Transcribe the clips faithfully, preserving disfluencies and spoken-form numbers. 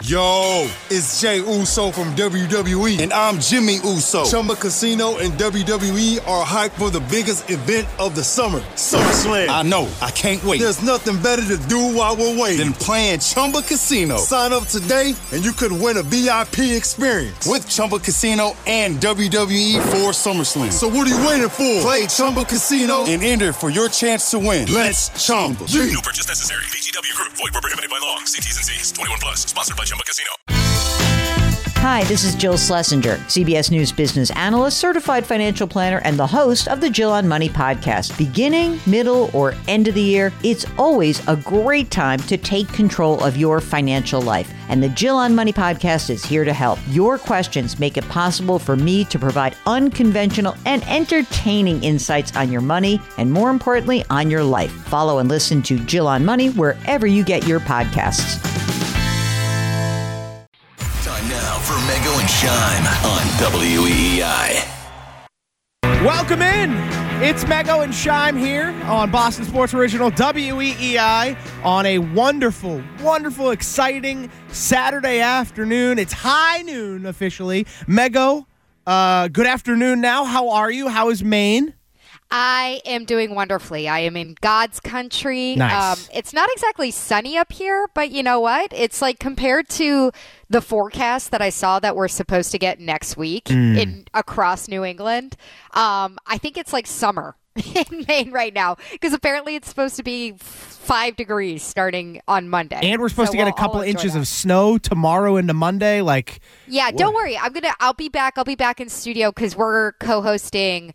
Yo, it's Jay Uso from W W E, and I'm Jimmy Uso. Chumba Casino and W W E are hyped for the biggest event of the summer, SummerSlam. I know, I can't wait. There's nothing better to do while we're waiting than playing Chumba Casino. Sign up today, and you could win a V I P experience with Chumba Casino and W W E for SummerSlam. So what are you waiting for? Play Chumba Casino and enter for your chance to win. Let's Chumba. No purchase necessary. V G W Group. Void where prohibited by law. See T's and C's. twenty-one plus. Sponsored by Chumba Casino. Hi, this is Jill Schlesinger, C B S News business analyst, certified financial planner, and the host of the Jill on Money podcast. Beginning, middle, or end of the year, it's always a great time to take control of your financial life. And the Jill on Money podcast is here to help. Your questions make it possible for me to provide unconventional and entertaining insights on your money, and more importantly, on your life. Follow and listen to Jill on Money wherever you get your podcasts. Now for Mego and Shime on W E E I. Welcome in. It's Mego and Shime here on Boston Sports Original W E E I on a wonderful, wonderful, exciting Saturday afternoon. It's high noon officially. Mego, uh, good afternoon now. How are you? How is Maine? I am doing wonderfully. I am in God's country. Nice. Um, it's not exactly sunny up here, but you know what? It's like compared to the forecast that I saw that we're supposed to get next week mm. in across New England. Um, I think it's like summer in Maine right now because apparently it's supposed to be five degrees starting on Monday. And we're supposed so to get we'll, a couple inches that. of snow tomorrow into Monday. Like, yeah, what? Don't worry. I'm gonna. I'll be back. I'll be back in studio because we're co-hosting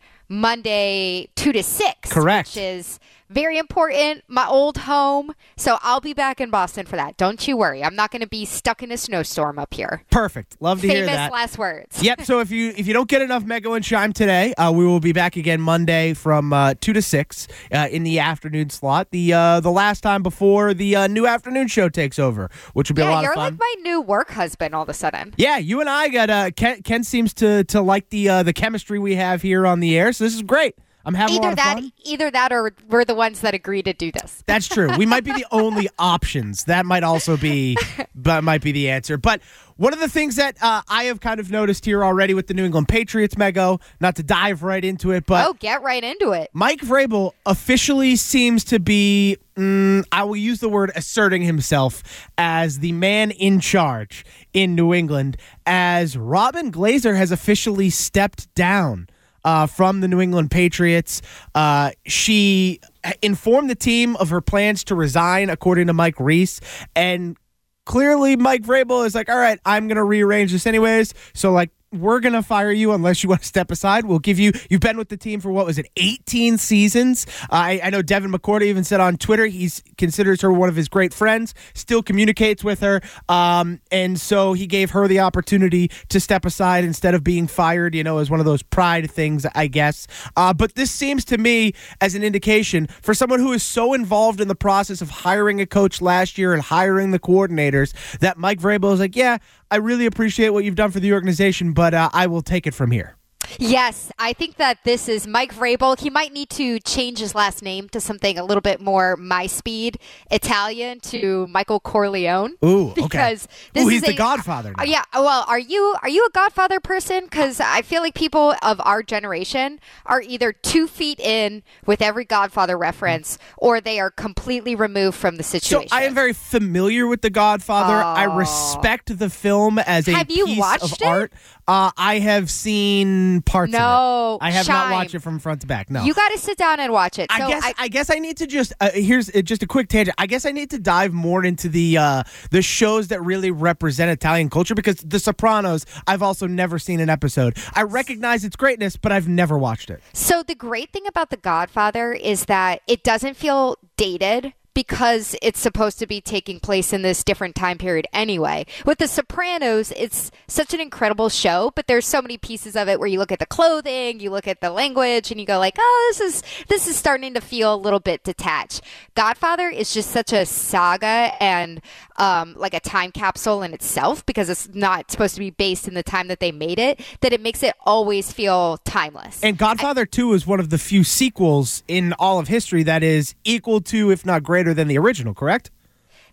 Monday two to six. Correct. Which is very important. My old home. So I'll be back in Boston for that. Don't you worry. I'm not going to be stuck in a snowstorm up here. Perfect. Love to Famous hear that. Famous last words. Yep. So if you if you don't get enough Mego and Shime today, uh, we will be back again Monday from uh, two to six uh, in the afternoon slot. The uh, the last time before the uh, new afternoon show takes over, which will be yeah, a lot of fun. Yeah, you're like my new work husband all of a sudden. Yeah, you and I got uh, Ken. Ken seems to to like the uh, the chemistry we have here on the air. So this is great. I'm having either a lot that, of fun. Either that, or we're the ones that agree to do this. That's true. We might be the only options. That might also be, but might be the answer. But one of the things that uh, I have kind of noticed here already with the New England Patriots, Mego, not to dive right into it, but oh, get right into it. Mike Vrabel officially seems to be, mm, I will use the word asserting himself as the man in charge in New England, as Robin Glazer has officially stepped down Uh, from the New England Patriots. Uh, she informed the team of her plans to resign, according to Mike Reese, and clearly Mike Vrabel is like, all right, I'm going to rearrange this anyways, so like, we're going to fire you unless you want to step aside. We'll give you, you've been with the team for, what was it, eighteen seasons? Uh, I, I know Devin McCourty even said on Twitter he considers her one of his great friends, still communicates with her, um, and so he gave her the opportunity to step aside instead of being fired, you know, as one of those pride things, I guess. Uh, but this seems to me as an indication for someone who is so involved in the process of hiring a coach last year and hiring the coordinators that Mike Vrabel is like, yeah, I really appreciate what you've done for the organization, but uh, I will take it from here. Yes, I think that this is Mike Vrabel. He might need to change his last name to something a little bit more my speed Italian to Michael Corleone. Ooh, okay. Because this Ooh, he's is the a, Godfather now. Uh, yeah. Well, are you are you a Godfather person? Because I feel like people of our generation are either two feet in with every Godfather reference, or they are completely removed from the situation. So I am very familiar with the Godfather. Oh. I respect the film as a have you piece watched of it? art. Uh, I have seen parts no, of it. I have Shime. not watched it from front to back. No, you got to sit down and watch it. I so guess I, I guess I need to just uh, here's uh, just a quick tangent. I guess I need to dive more into the uh, the shows that really represent Italian culture, because The Sopranos, I've also never seen an episode. I recognize its greatness, but I've never watched it. So the great thing about The Godfather is that it doesn't feel dated, because it's supposed to be taking place in this different time period anyway. With The Sopranos, it's such an incredible show, but there's so many pieces of it where you look at the clothing, you look at the language, and you go like, oh, this is this is starting to feel a little bit detached. Godfather is just such a saga and um, like a time capsule in itself, because it's not supposed to be based in the time that they made it, that it makes it always feel timeless. And Godfather I, two is one of the few sequels in all of history that is equal to, if not greater than the original, correct?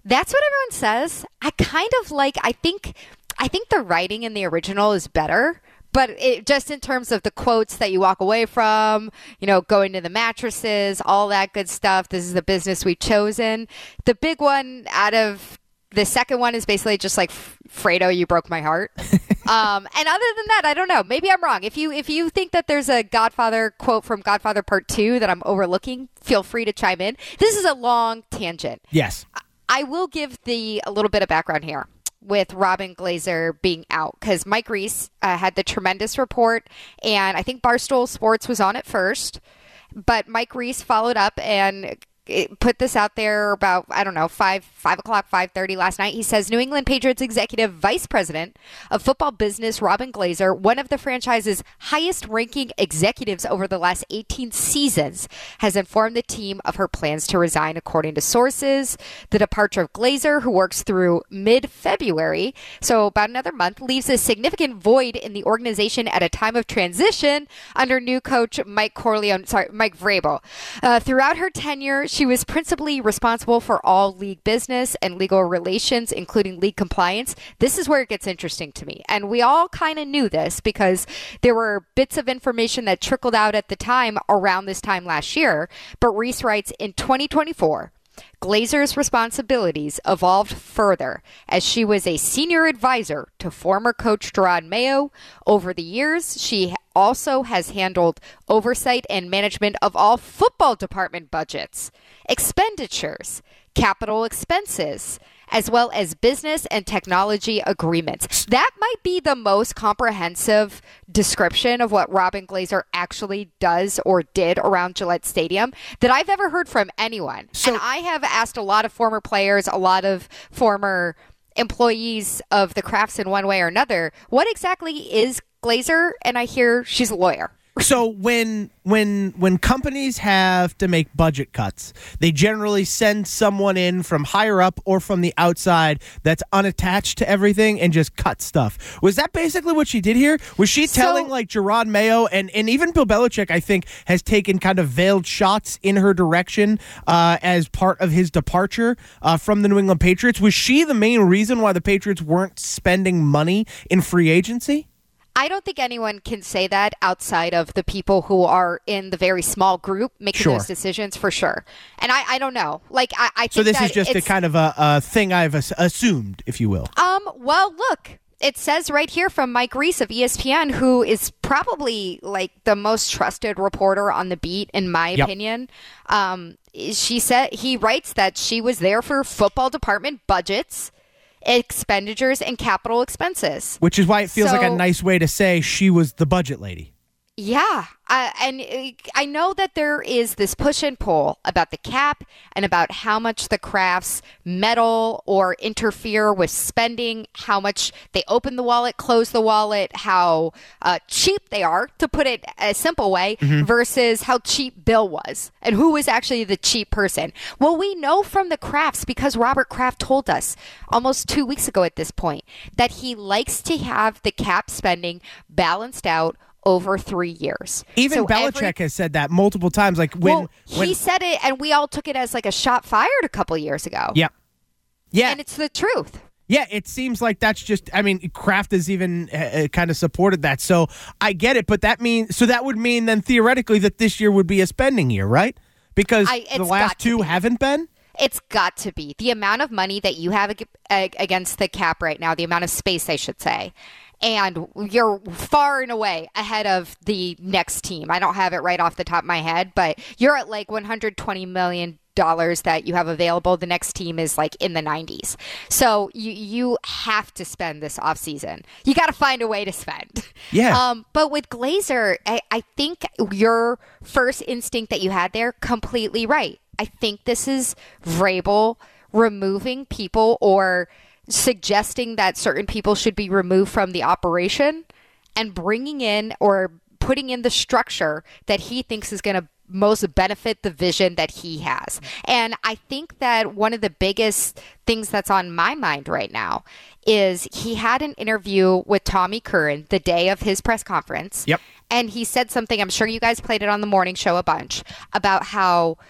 That's what everyone says. I kind of like, I think, I think the writing in the original is better. But it, just in terms of the quotes that you walk away from, you know, going to the mattresses, all that good stuff. This is the business we've chosen. The big one out of the second one is basically just like, Fredo, you broke my heart. um, and other than that, I don't know. Maybe I'm wrong. If you if you think that there's a Godfather quote from Godfather Part two that I'm overlooking, feel free to chime in. This is a long tangent. Yes. I will give the a little bit of background here with Robin Glazer being out, because Mike Reese uh, had the tremendous report, and I think Barstool Sports was on it first, but Mike Reese followed up and it put this out there about, I don't know, five five o'clock, five thirty last night. He says New England Patriots Executive Vice President of Football Business Robin Glazer, one of the franchise's highest-ranking executives over the last eighteen seasons, has informed the team of her plans to resign. According to sources, the departure of Glazer, who works through mid-February, so about another month, leaves a significant void in the organization at a time of transition under new coach Mike Corleone, sorry, Mike Vrabel. Uh, throughout her tenure, she was principally responsible for all league business and legal relations, including league compliance. This is where it gets interesting to me. And we all kind of knew this because there were bits of information that trickled out at the time around this time last year. But Reese writes, in twenty twenty-four, Glazer's responsibilities evolved further as she was a senior advisor to former coach Jerod Mayo. Over the years, she also has handled oversight and management of all football department budgets, expenditures, capital expenses, as well as business and technology agreements. That might be the most comprehensive description of what Robin Glazer actually does or did around Gillette Stadium that I've ever heard from anyone. So, and I have asked a lot of former players, a lot of former employees of the Crafts in one way or another, what exactly is Glazer? And I hear she's a lawyer. So when when when companies have to make budget cuts, they generally send someone in from higher up or from the outside that's unattached to everything and just cut stuff. Was that basically what she did here? Was she telling so, like Jerod Mayo and, and even Bill Belichick, I think, has taken kind of veiled shots in her direction uh, as part of his departure uh, from the New England Patriots? Was she the main reason why the Patriots weren't spending money in free agency? I don't think anyone can say that outside of the people who are in the very small group making sure. those decisions, for sure. And I, I don't know. Like I, I think so. This that is just a kind of a, a thing I've as- assumed, if you will. Um. Well, look. It says right here from Mike Reese of E S P N, who is probably like the most trusted reporter on the beat, in my yep. opinion. Um. She said he writes that she was there for football department budgets, expenditures, and capital expenses. Which is why it feels so, like a nice way to say she was the budget lady. Yeah. Uh, and I know that there is this push and pull about the cap and about how much the Crafts meddle or interfere with spending, how much they open the wallet, close the wallet, how uh, cheap they are, to put it a simple way, mm-hmm. versus how cheap Bill was and who was actually the cheap person. Well, we know from the Crafts, because Robert Kraft told us almost two weeks ago at this point, that he likes to have the cap spending balanced out over three years. Even so Belichick every, has said that multiple times. Like when, well, when he said it, and we all took it as like a shot fired a couple years ago. Yeah, yeah, and it's the truth. Yeah, it seems like that's just. I mean, Kraft has even uh, kind of supported that, so I get it. But that means so that would mean then theoretically that this year would be a spending year, right? Because I, the last two be. haven't been. It's got to be. The amount of money that you have against the cap right now, the amount of space, I should say. And you're far and away ahead of the next team. I don't have it right off the top of my head, but you're at like one hundred twenty million dollars that you have available. The next team is like in the nineties. So you you have to spend this offseason. You got to find a way to spend. Yeah. Um, but with Glazer, I, I think your first instinct that you had there, completely right. I think this is Vrabel removing people or suggesting that certain people should be removed from the operation and bringing in or putting in the structure that he thinks is going to most benefit the vision that he has. And I think that one of the biggest things that's on my mind right now is he had an interview with Tommy Curran the day of his press conference. Yep. And he said something, I'm sure you guys played it on the morning show a bunch, about how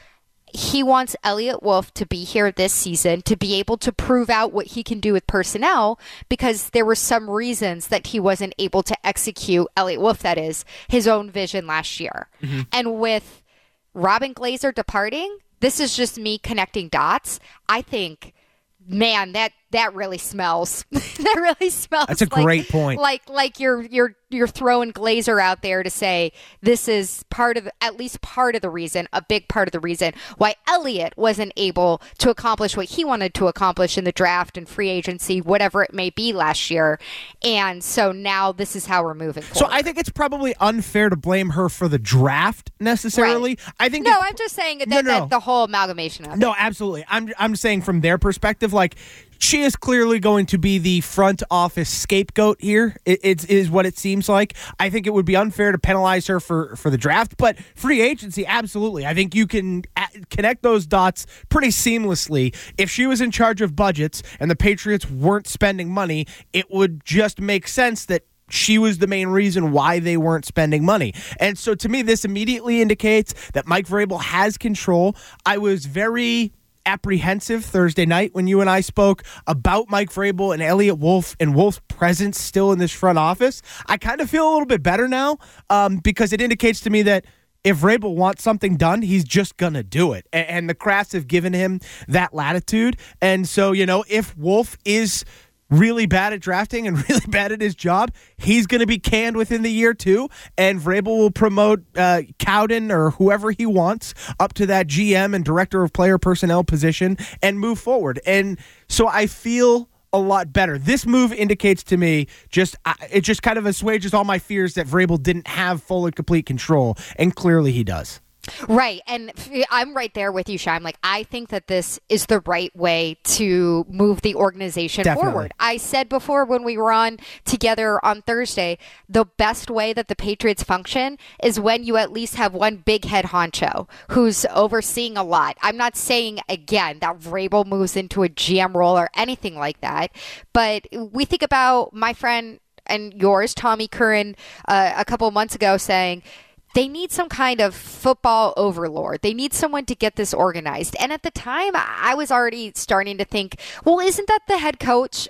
he wants Elliott Wolf to be here this season to be able to prove out what he can do with personnel, because there were some reasons that he wasn't able to execute, Elliott Wolf that is, his own vision last year. Mm-hmm. And with Robin Glazer departing, this is just me connecting dots. I think, man, that that really smells. that really smells. That's a like, great point. Like like you're you're you're throwing Glazer out there to say this is part of at least part of the reason, a big part of the reason why Elliott wasn't able to accomplish what he wanted to accomplish in the draft and free agency, whatever it may be last year. And so now this is how we're moving forward. So I think it's probably unfair to blame her for the draft necessarily. Right. I think no, I'm just saying that, no, no. that the whole amalgamation of it. No, absolutely. I'm I'm saying from their perspective, like, she is clearly going to be the front office scapegoat here. It, it is what it seems like. I think it would be unfair to penalize her for, for the draft, but free agency, absolutely. I think you can a- connect those dots pretty seamlessly. If she was in charge of budgets and the Patriots weren't spending money, it would just make sense that she was the main reason why they weren't spending money. And so to me, this immediately indicates that Mike Vrabel has control. I was very apprehensive Thursday night when you and I spoke about Mike Vrabel and Elliott Wolf and Wolf's presence still in this front office. I kind of feel a little bit better now um, because it indicates to me that if Vrabel wants something done, he's just going to do it. And, and the Crafts have given him that latitude. And so, you know, if Wolf is really bad at drafting and really bad at his job, he's going to be canned within the year too, and Vrabel will promote uh, Cowden or whoever he wants up to that G M and director of player personnel position and move forward. And so I feel a lot better. This move indicates to me just uh, it just kind of assuages all my fears that Vrabel didn't have full and complete control, and clearly he does. Right. And I'm right there with you, Shy. I'm like, I think that this is the right way to move the organization Definitely. forward. I said before when we were on together on Thursday, the best way that the Patriots function is when you at least have one big head honcho who's overseeing a lot. I'm not saying, again, that Vrabel moves into a G M role or anything like that, but we think about my friend and yours, Tommy Curran, uh, a couple of months ago saying, they need some kind of football overlord. They need someone to get this organized. And at the time, I was already starting to think, well, isn't that the head coach?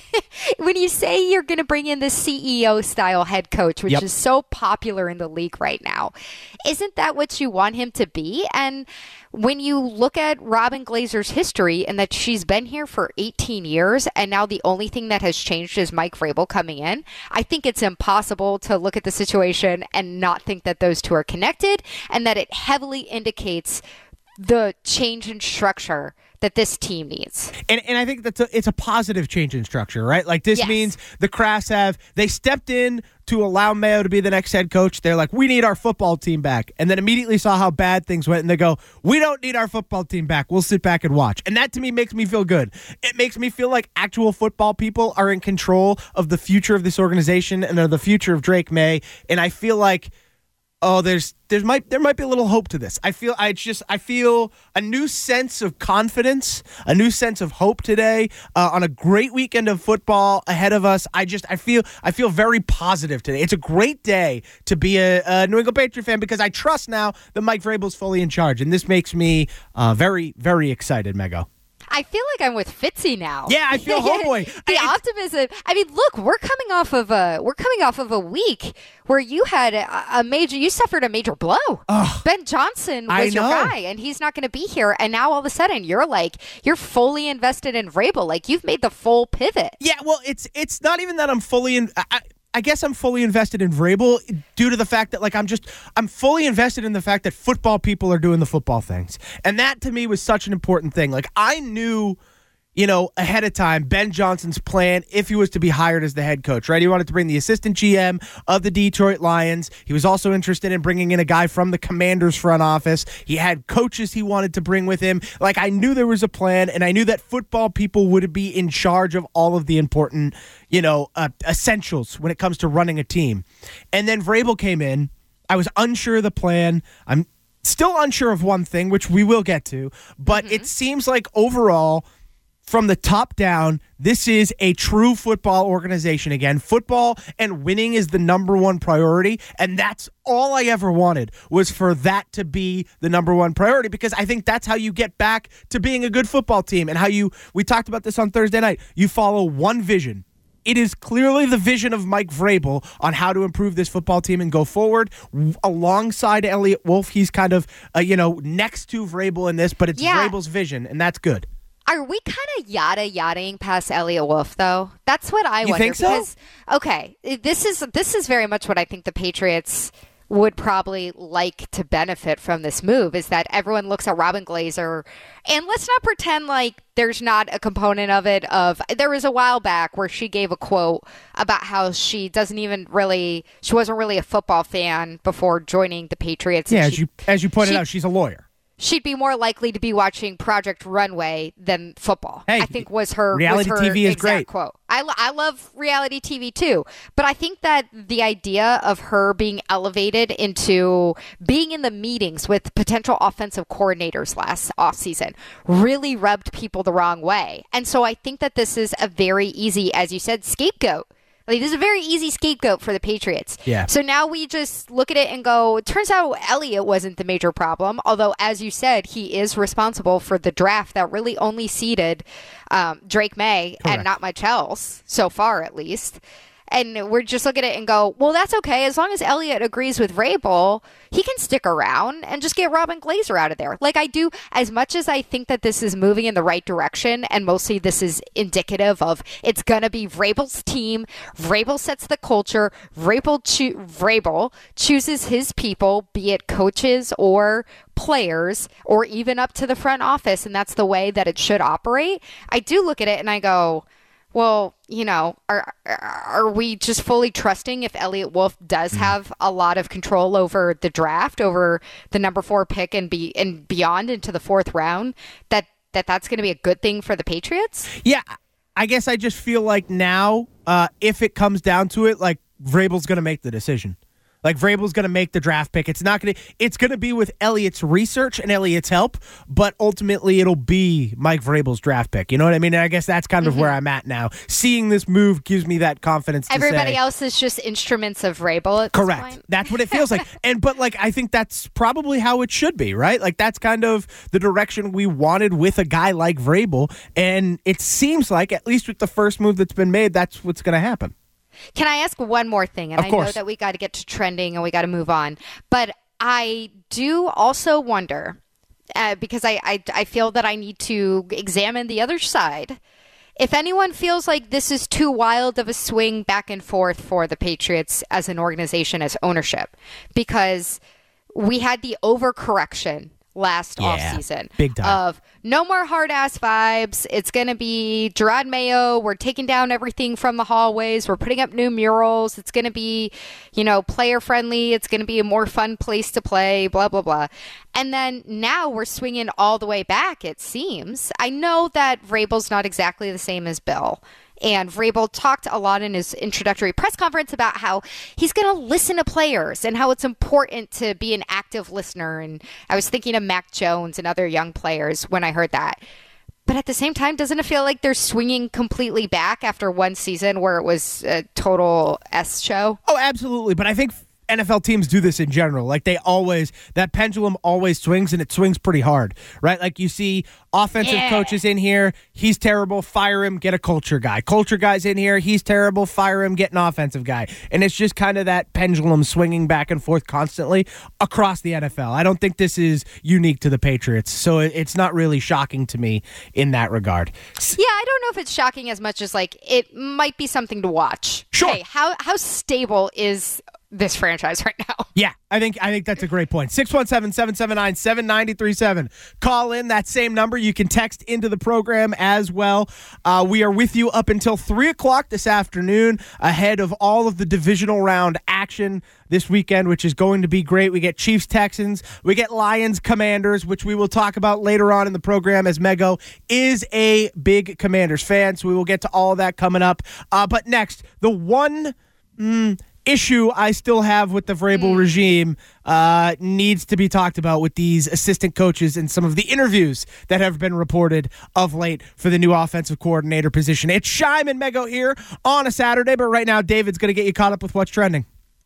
When you say you're going to bring in this C E O-style head coach, which yep. is so popular in the league right now, isn't that what you want him to be? And when you look at Robin Glazer's history and that she's been here for eighteen years and now the only thing that has changed is Mike Vrabel coming in, I think it's impossible to look at the situation and not think that those two are connected and that it heavily indicates the change in structure that this team needs. And and I think that's a, it's a positive change in structure, right? Like this yes. means the Crafts have, they stepped in to allow Mayo to be the next head coach. They're like, we need our football team back. And then immediately saw how bad things went and they go, we don't need our football team back. We'll sit back and watch. And that to me makes me feel good. It makes me feel like actual football people are in control of the future of this organization and of the future of Drake May. And I feel like, oh, there's there's might there might be a little hope to this. I feel I just I feel a new sense of confidence, a new sense of hope today uh, on a great weekend of football ahead of us. I just I feel I feel very positive today. It's a great day to be a, a New England Patriot fan because I trust now that Mike Vrabel's fully in charge, and this makes me uh, very very excited, Mego. I feel like I'm with Fitzy now. Yeah, I feel homeboy. the I, optimism. I mean, look, we're coming off of a we're coming off of a week where you had a, a major, you suffered a major blow. Oh, Ben Johnson I was your know. guy, and he's not going to be here. And now all of a sudden, you're like you're fully invested in Vrabel. Like you've made the full pivot. Yeah, well, it's it's not even that I'm fully in. I, I guess I'm fully invested in Vrabel due to the fact that, like, I'm just, I'm fully invested in the fact that football people are doing the football things. And that, to me, was such an important thing. Like, I knew, you know, ahead of time, Ben Johnson's plan, if he was to be hired as the head coach, right? He wanted to bring the assistant G M of the Detroit Lions. He was also interested in bringing in a guy from the Commanders front office. He had coaches he wanted to bring with him. Like, I knew there was a plan, and I knew that football people would be in charge of all of the important, you know, uh, essentials when it comes to running a team. And then Vrabel came in. I was unsure of the plan. I'm still unsure of one thing, which we will get to, but mm-hmm. it seems like overall from the top down, this is a true football organization again. Football and winning is the number one priority, and that's all I ever wanted, was for that to be the number one priority, because I think that's how you get back to being a good football team, and how you, we talked about this on Thursday night, you follow one vision. It is clearly the vision of Mike Vrabel on how to improve this football team and go forward. Alongside Elliott Wolf, he's kind of, uh, you know, next to Vrabel in this, but it's yeah. Vrabel's vision, and that's good. Are we kind of yada yadaing past Elliott Wolf, though? That's what I you wonder. Think so? Because, okay, this is this is very much what I think the Patriots would probably like to benefit from this move, is that everyone looks at Robin Glazer, and let's not pretend like there's not a component of it. Of there was a while back where she gave a quote about how she doesn't even really, she wasn't really a football fan before joining the Patriots. Yeah, as she, you as you pointed she, out, she's a lawyer. She'd be more likely to be watching Project Runway than football. Hey, I think was her reality was her T V is exact great. quote. I, lo- I love reality T V too, but I think that the idea of her being elevated into being in the meetings with potential offensive coordinators last offseason really rubbed people the wrong way. And so I think that this is a very easy, as you said, scapegoat. Like, this is a very easy scapegoat for the Patriots. Yeah. So now we just look at it and go, it turns out Elliott wasn't the major problem, although, as you said, he is responsible for the draft that really only seeded um, Drake May Correct. and not Mike Chels, so far at least. And we're just looking at it and go, well, that's okay. As long as Elliott agrees with Vrabel, he can stick around and just get Robin Glazer out of there. Like, I do, as much as I think that this is moving in the right direction, and mostly this is indicative of it's going to be Vrabel's team. Vrabel sets the culture. Vrabel, cho- Vrabel chooses his people, be it coaches or players, or even up to the front office, and that's the way that it should operate. I do look at it and I go, well, you know, are are we just fully trusting if Elliott Wolf does have a lot of control over the draft, over the number four pick and be and beyond into the fourth round, that, that that's going to be a good thing for the Patriots? Yeah, I guess I just feel like now, uh, if it comes down to it, like Vrabel's going to make the decision. Like, Vrabel's going to make the draft pick. It's not going to. It's going to be with Elliott's research and Elliott's help, but ultimately it'll be Mike Vrabel's draft pick. You know what I mean? And I guess that's kind of mm-hmm. where I'm at now. Seeing this move gives me that confidence. To Everybody say, else is just instruments of Vrabel. At correct. This point. That's what it feels like. And but like I think that's probably how it should be, right? Like, that's kind of the direction we wanted with a guy like Vrabel, and it seems like, at least with the first move that's been made, that's what's going to happen. Can I ask one more thing? And of I course. know that we got to get to trending and we got to move on. But I do also wonder, uh, because I, I, I feel that I need to examine the other side, if anyone feels like this is too wild of a swing back and forth for the Patriots as an organization, as ownership. Because we had the overcorrection last yeah, offseason big time. Of no more hard-ass vibes. It's going to be Gerard Mayo. We're taking down everything from the hallways. We're putting up new murals. It's going to be, you know, player-friendly. It's going to be a more fun place to play, blah, blah, blah. And then now we're swinging all the way back, it seems. I know that Vrabel's not exactly the same as Bill. And Vrabel talked a lot in his introductory press conference about how he's going to listen to players and how it's important to be an active listener. And I was thinking of Mac Jones and other young players when I heard that. But at the same time, doesn't it feel like they're swinging completely back after one season where it was a total S show? Oh, absolutely. But I think N F L teams do this in general. Like, they always, that pendulum always swings, and it swings pretty hard, right? Like, you see offensive yeah. coaches in here, he's terrible, fire him, get a culture guy. Culture guy's in here, he's terrible, fire him, get an offensive guy. And it's just kind of that pendulum swinging back and forth constantly across the N F L. I don't think this is unique to the Patriots, so it's not really shocking to me in that regard. Yeah, I don't know if it's shocking as much as, like, it might be something to watch. Sure. Hey, how how stable is this franchise right now? Yeah, I think I think that's a great point. six one seven, seven seven nine, seven nine three seven. Call in that same number. You can text into the program as well. Uh, we are with you up until three o'clock this afternoon ahead of all of the divisional round action this weekend, which is going to be great. We get Chiefs, Texans. We get Lions, Commanders, which we will talk about later on in the program, as Mego is a big Commanders fan, so we will get to all of that coming up. Uh, but next, the one... Mm, issue I still have with the Vrabel regime uh, needs to be talked about with these assistant coaches and some of the interviews that have been reported of late for the new offensive coordinator position. It's Shime and Mego here on a Saturday, but right now David's going to get you caught up with what's trending.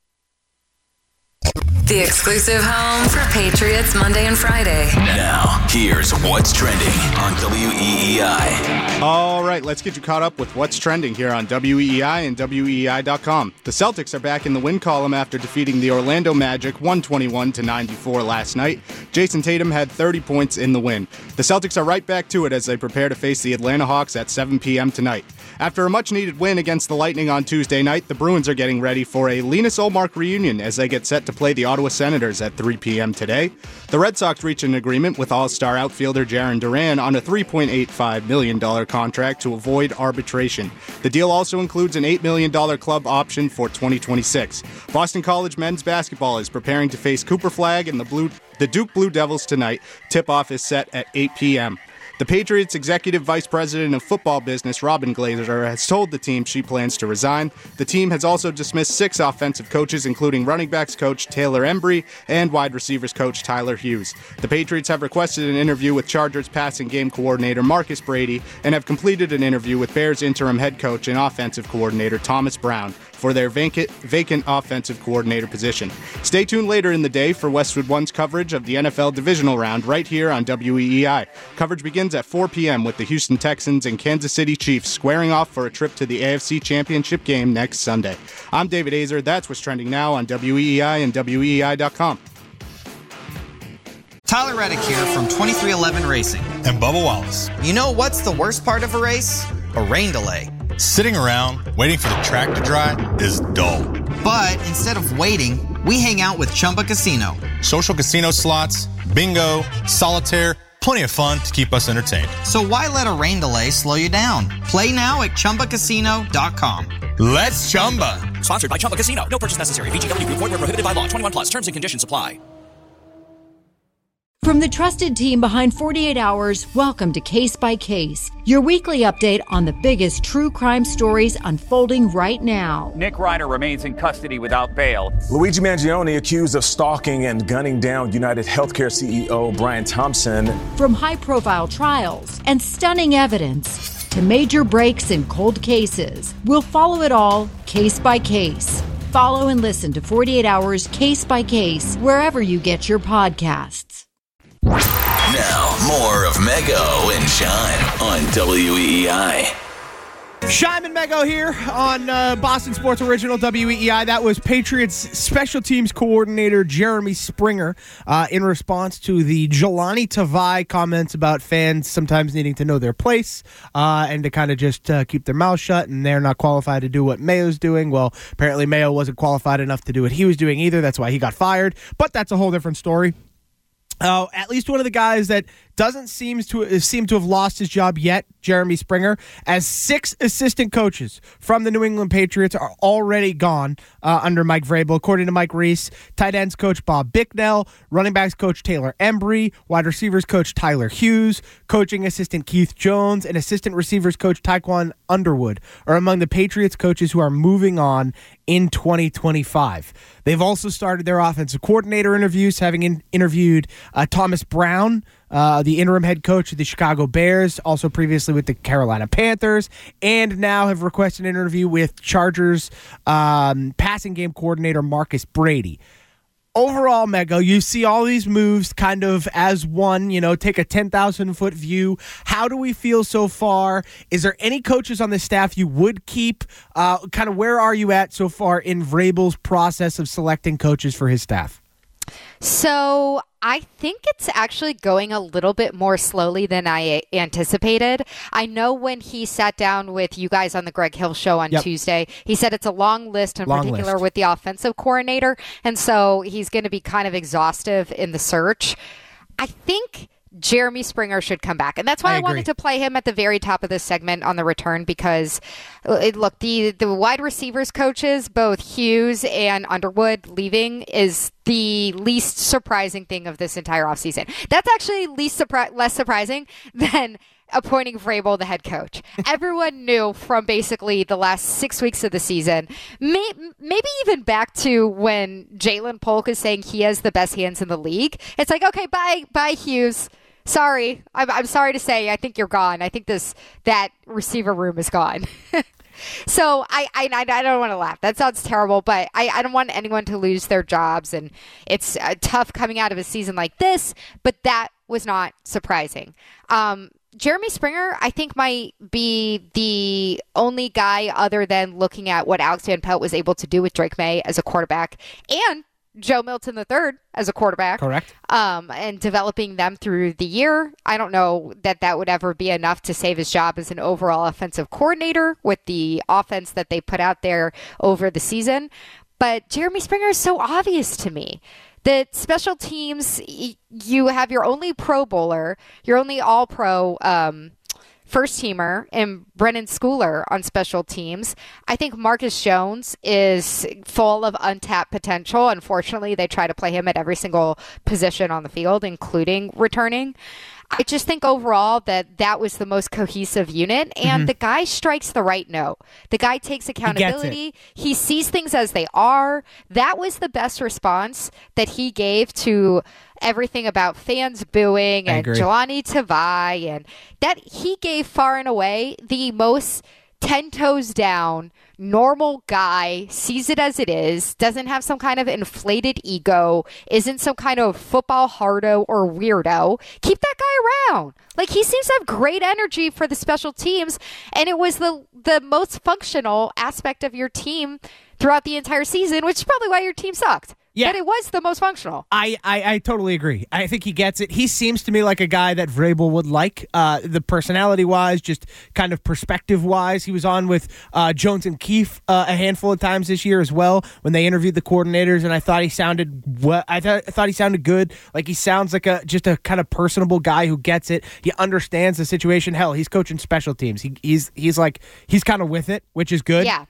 The exclusive home for Patriots Monday and Friday. Now, here's what's trending on W E E I. All right, let's get you caught up with what's trending here on W E E I and W E E I dot com. The Celtics are back in the win column after defeating the Orlando Magic one twenty-one to ninety-four last night. Jason Tatum had thirty points in the win. The Celtics are right back to it as they prepare to face the Atlanta Hawks at seven p.m. tonight. After a much-needed win against the Lightning on Tuesday night, the Bruins are getting ready for a Linus Ullmark reunion as they get set to play the Ottawa Senators at three p.m. today. The Red Sox reach an agreement with All-Star outfielder Jarren Duran on a three point eight five million dollars contract to avoid arbitration. The deal also includes an eight million dollars club option for twenty twenty-six. Boston College men's basketball is preparing to face Cooper Flag and the Blue, the Duke Blue Devils tonight. Tip-off is set at eight p.m. The Patriots' Executive Vice President of Football Business, Robin Glazer, has told the team she plans to resign. The team has also dismissed six offensive coaches, including running backs coach Taylor Embry and wide receivers coach Tyler Hughes. The Patriots have requested an interview with Chargers passing game coordinator Marcus Brady and have completed an interview with Bears interim head coach and offensive coordinator Thomas Brown for their vacant, vacant offensive coordinator position. Stay tuned later in the day for Westwood One's coverage of the N F L divisional round right here on W E E I. Coverage begins at four p.m. with the Houston Texans and Kansas City Chiefs squaring off for a trip to the A F C Championship game next Sunday. I'm David Azer. That's what's trending now on W E E I and W E E I dot com. Tyler Reddick here from twenty-three eleven Racing. And Bubba Wallace. You know what's the worst part of a race? A rain delay. Sitting around waiting for the track to dry is dull. But instead of waiting, we hang out with Chumba Casino. Social casino slots, bingo, solitaire, plenty of fun to keep us entertained. So why let a rain delay slow you down? Play now at Chumba Casino dot com. Let's Chumba. Sponsored by Chumba Casino. No purchase necessary. V G W Group. Void where prohibited by law. twenty-one plus. Terms and conditions apply. From the trusted team behind forty-eight hours, welcome to Case by Case, your weekly update on the biggest true crime stories unfolding right now. Nick Reiner remains in custody without bail. Luigi Mangione accused of stalking and gunning down United Healthcare C E O Brian Thompson. From high-profile trials and stunning evidence to major breaks in cold cases, we'll follow it all case by case. Follow and listen to forty-eight hours Case by Case wherever you get your podcasts. Now, more of Mego and Shime on W E E I. Shime and Mego here on uh, Boston Sports Original W E E I. That was Patriots special teams coordinator Jeremy Springer uh, in response to the Jelani Tavai comments about fans sometimes needing to know their place uh, and to kind of just uh, keep their mouth shut, and they're not qualified to do what Mayo's doing. Well, apparently Mayo wasn't qualified enough to do what he was doing either. That's why he got fired, but that's a whole different story. Uh, at least one of the guys that doesn't seem to seem to have lost his job yet, Jeremy Springer, as six assistant coaches from the New England Patriots are already gone uh, under Mike Vrabel. According to Mike Reese, tight ends coach Bob Bicknell, running backs coach Taylor Embry, wide receivers coach Tyler Hughes, coaching assistant Keith Jones, and assistant receivers coach Taekwon Underwood are among the Patriots coaches who are moving on in twenty twenty-five. They've also started their offensive coordinator interviews, having in- interviewed uh, Thomas Brown, uh, the interim head coach of the Chicago Bears, also previously with the Carolina Panthers, and now have requested an interview with Chargers um, passing game coordinator Marcus Brady. Overall, Mego, you see all these moves kind of as one, you know, take a ten thousand foot view. How do we feel so far? Is there any coaches on the staff you would keep? Uh, kind of where are you at so far in Vrabel's process of selecting coaches for his staff? So I think it's actually going a little bit more slowly than I anticipated. I know when he sat down with you guys on the Greg Hill show on yep. Tuesday, he said it's a long list, in long particular list. with the offensive coordinator. And so he's going to be kind of exhaustive in the search. I think Jeremy Springer should come back. And that's why I, I wanted to play him at the very top of this segment on the return, because it, look, the, the wide receivers coaches, both Hughes and Underwood leaving is the least surprising thing of this entire offseason. That's actually least surpri- less surprising than appointing Vrabel the head coach. Everyone knew from basically the last six weeks of the season, may, maybe even back to when Jalen Polk is saying he has the best hands in the league. It's like, okay, bye, bye, Hughes. Sorry. I'm, I'm sorry to say, I think you're gone. I think this that receiver room is gone. So I, I, I don't want to laugh. That sounds terrible, but I, I don't want anyone to lose their jobs. And it's uh, tough coming out of a season like this, but that was not surprising. Um, Jeremy Springer, I think, might be the only guy other than looking at what Alex Van Pelt was able to do with Drake May as a quarterback and Joe Milton the third as a quarterback. Correct. Um, and developing them through the year. I don't know that that would ever be enough to save his job as an overall offensive coordinator with the offense that they put out there over the season. But Jeremy Springer is so obvious to me. That special teams, you have your only Pro Bowler, your only All-Pro um, first teamer in Brennan Schooler on special teams. I think Marcus Jones is full of untapped potential. Unfortunately, they try to play him at every single position on the field, including returning. I just think overall that that was the most cohesive unit, and mm-hmm. the guy strikes the right note. The guy takes accountability. He, he sees things as they are. That was the best response that he gave to everything about fans booing and Jelani Tavai, and that he gave far and away the most ten toes down, normal guy, sees it as it is, doesn't have some kind of inflated ego, isn't some kind of football hardo or weirdo. Keep that guy around. Like, he seems to have great energy for the special teams, and it was the the most functional aspect of your team throughout the entire season, which is probably why your team sucked. Yeah. But it was the most functional. I, I, I totally agree. I think he gets it. He seems to me like a guy that Vrabel would like, uh, the personality-wise, just kind of perspective-wise. He was on with uh, Jones and Keefe uh, a handful of times this year as well when they interviewed the coordinators, and I thought he sounded well, I, th- I thought he sounded good. Like, he sounds like a just a kind of personable guy who gets it. He understands the situation. Hell, he's coaching special teams. He, he's he's like he's kind of with it, which is good. Yeah.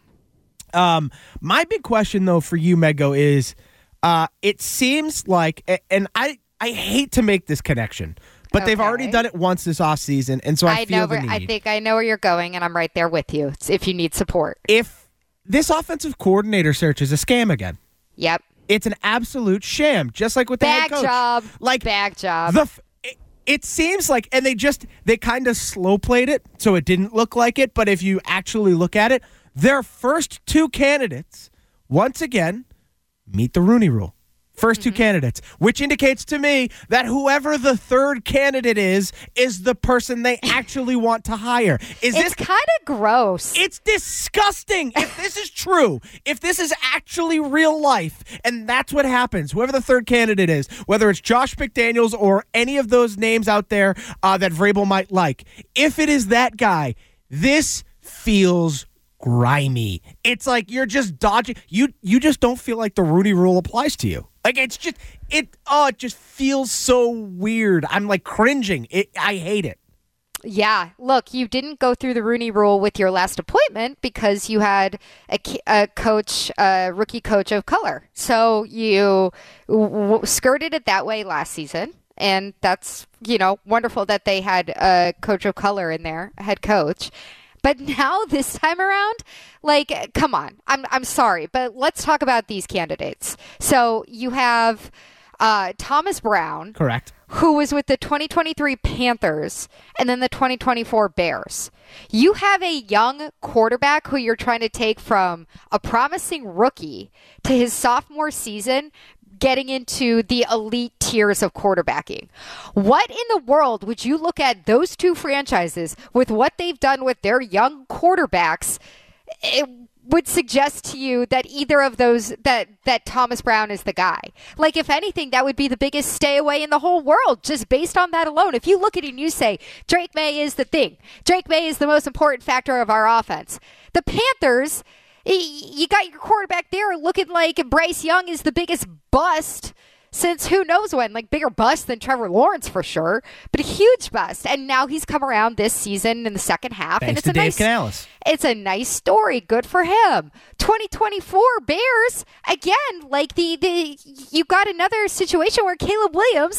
Um, my big question though for you, Mego, is. Uh, it seems like, and I, I hate to make this connection, but okay. they've already done it once this offseason, and so I, I feel know the where, need. I think I know where you're going, and I'm right there with you if you need support. If this offensive coordinator search is a scam again. Yep. It's an absolute sham, just like with the Bag head coach. job. Like, Bag job. The, it, it seems like, and they just, they kind of slow played it, so it didn't look like it, but if you actually look at it, their first two candidates, once again, meet the Rooney Rule. First two mm-hmm. candidates, which indicates to me that whoever the third candidate is, is the person they actually want to hire. Is it's this kind of gross? It's disgusting. If this is true, if this is actually real life, and that's what happens, whoever the third candidate is, whether it's Josh McDaniels or any of those names out there uh, that Vrabel might like, if it is that guy, this feels grimy. It's like you're just dodging. You you just don't feel like the Rooney Rule applies to you. Like, it's just, it, oh, it just feels so weird. I'm like cringing. It, I hate it. Yeah. Look, you didn't go through the Rooney Rule with your last appointment because you had a, a coach, a rookie coach of color. So you w- skirted it that way last season. And that's, you know, wonderful that they had a coach of color in there, a head coach. But now this time around, like, come on, I'm I'm sorry, but let's talk about these candidates. So you have uh, Thomas Brown, correct, who was with the twenty twenty-three Panthers and then the twenty twenty-four Bears. You have a young quarterback who you're trying to take from a promising rookie to his sophomore season, getting into the elite tiers of quarterbacking. What in the world would you look at those two franchises with what they've done with their young quarterbacks? It would suggest to you that either of those, that, that Thomas Brown is the guy. Like, if anything, that would be the biggest stay away in the whole world, just based on that alone. If you look at it and you say, Drake May is the thing. Drake May is the most important factor of our offense. The Panthers, you got your quarterback there looking like Bryce Young is the biggest bust since who knows when, like bigger bust than Trevor Lawrence for sure, but a huge bust. And now he's come around this season in the second half. Thanks and it's to a Dave nice, Canales. It's a nice story. Good for him. twenty twenty-four Bears, again, like the, the you got another situation where Caleb Williams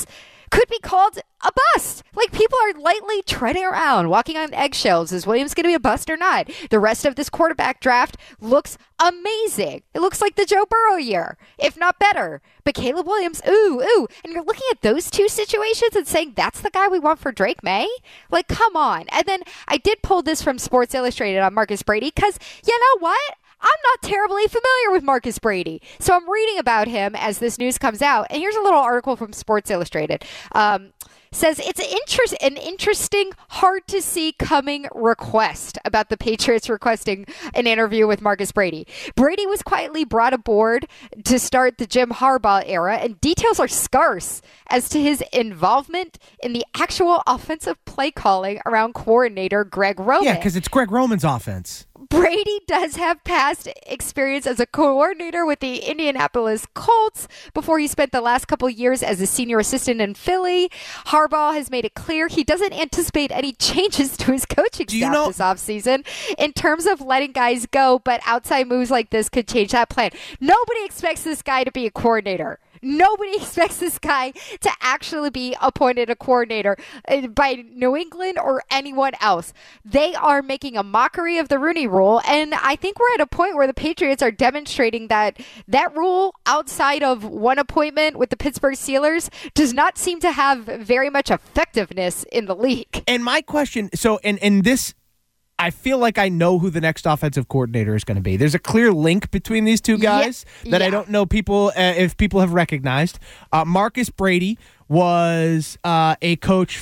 could be called a bust. Like, people are lightly treading around, walking on eggshells. Is Williams going to be a bust or not? The rest of this quarterback draft looks amazing. It looks like the Joe Burrow year, if not better. But Caleb Williams, ooh, ooh. And you're looking at those two situations and saying, that's the guy we want for Drake May? Like, come on. And then I did pull this from Sports Illustrated on Marcus Brady because, you know what? I'm not terribly familiar with Marcus Brady. So I'm reading about him as this news comes out. And here's a little article from Sports Illustrated. Um, says it's interest, an interesting, hard-to-see coming request about the Patriots requesting an interview with Marcus Brady. Brady was quietly brought aboard to start the Jim Harbaugh era, and details are scarce as to his involvement in the actual offensive play calling around coordinator Greg Roman. Yeah, because it's Greg Roman's offense. Brady does have past experience as a coordinator with the Indianapolis Colts before he spent the last couple years as a senior assistant in Philly. Harbaugh has made it clear he doesn't anticipate any changes to his coaching staff know- this offseason in terms of letting guys go, but outside moves like this could change that plan. Nobody expects this guy to be a coordinator. Nobody expects this guy to actually be appointed a coordinator by New England or anyone else. They are making a mockery of the Rooney Rule, and I think we're at a point where the Patriots are demonstrating that that rule, outside of one appointment with the Pittsburgh Steelers, does not seem to have very much effectiveness in the league. And my question, so in, in this, I feel like I know who the next offensive coordinator is going to be. There's a clear link between these two guys yeah, that yeah. I don't know people uh, if people have recognized. Uh, Marcus Brady was uh, a coach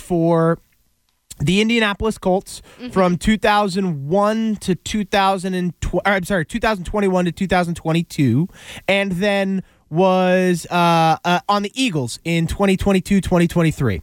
for the Indianapolis Colts mm-hmm. from two thousand one to two thousand twenty. I'm sorry, two thousand twenty-one to two thousand twenty-two, and then was uh, uh, on the Eagles in twenty twenty-two twenty twenty-three.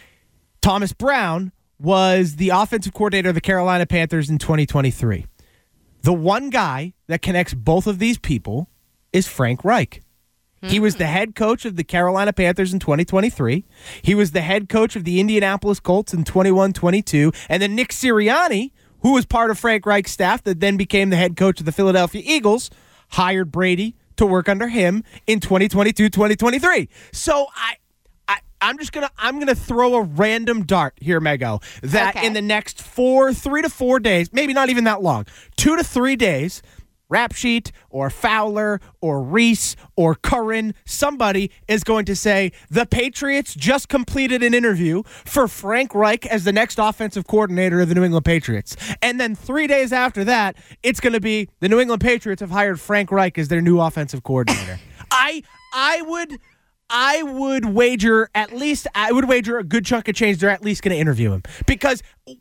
Thomas Brown was the offensive coordinator of the Carolina Panthers in twenty twenty-three. The one guy that connects both of these people is Frank Reich. Mm-hmm. He was the head coach of the Carolina Panthers in twenty twenty-three. He was the head coach of the Indianapolis Colts in twenty-one twenty-two. And then Nick Sirianni, who was part of Frank Reich's staff that then became the head coach of the Philadelphia Eagles, hired Brady to work under him in twenty twenty-two twenty twenty-three. So I I'm just gonna I'm gonna throw a random dart here, Mego, that okay. in the next four, three to four days, maybe not even that long, two to three days, Rap Sheet or Fowler or Reese or Curran, somebody is going to say the Patriots just completed an interview for Frank Reich as the next offensive coordinator of the New England Patriots. And then three days after that, it's going to be the New England Patriots have hired Frank Reich as their new offensive coordinator. I I would... I would wager at least, I would wager a good chunk of change they're at least going to interview him. Because